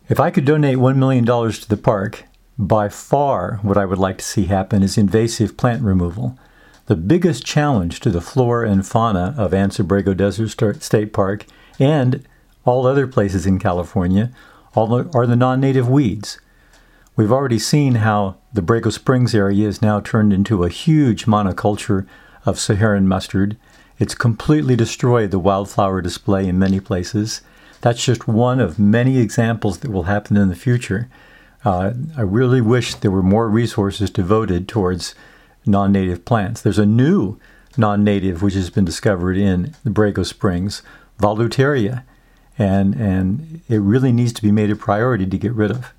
If I could donate $1 million to the park, by far what I would like to see happen is invasive plant removal. The biggest challenge to the flora and fauna of Anza Borrego Desert State Park and all other places in California are the non-native weeds. We've already seen how the Borrego Springs area is now turned into a huge monoculture of Saharan mustard. It's completely destroyed the wildflower display in many places. That's just one of many examples that will happen in the future. I really wish there were more resources devoted towards non-native plants. There's a new non-native which has been discovered in the Borrego Springs, Voluteria, and it really needs to be made a priority to get rid of.